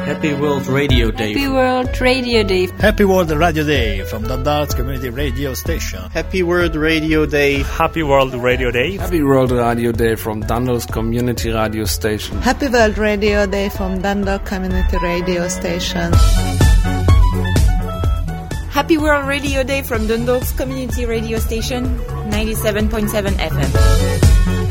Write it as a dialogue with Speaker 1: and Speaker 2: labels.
Speaker 1: Happy World Radio Day.
Speaker 2: Happy World Radio Day.
Speaker 3: Happy World Radio Day from Dundalk's Community Radio Station.
Speaker 4: Happy World Radio Day.
Speaker 5: Happy World Radio Day.
Speaker 6: Happy World Radio Day from Dundalk's Community Radio Station.
Speaker 7: Happy World Radio Day from Dundalk Community Radio Station.
Speaker 8: Happy World Radio Day from Dundalk's Community Radio Station, 97.7 FM.